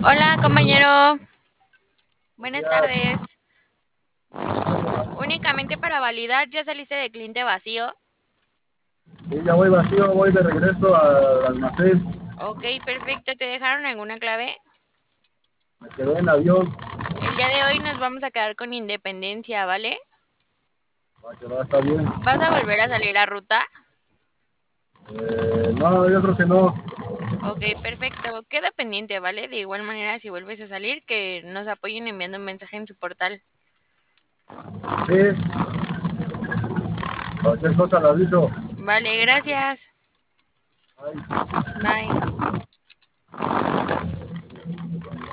Hola, compañero. Buenas Ya, tardes. Únicamente para validar, ¿ya saliste de cliente vacío? sí, ya voy vacío, voy de regreso al almacén. Ok, perfecto. ¿Te dejaron alguna clave? Me quedé en avión. El día de hoy nos vamos a quedar con Independencia, ¿vale? Va, que va, está bien. ¿Vas a volver a salir a ruta? No, yo creo que no. Ok, perfecto. Queda pendiente, ¿vale? De igual manera, si vuelves a salir, que nos apoyen enviando un mensaje en su portal. Sí, cualquier cosa lo aviso. Vale, gracias. Ay. Bye.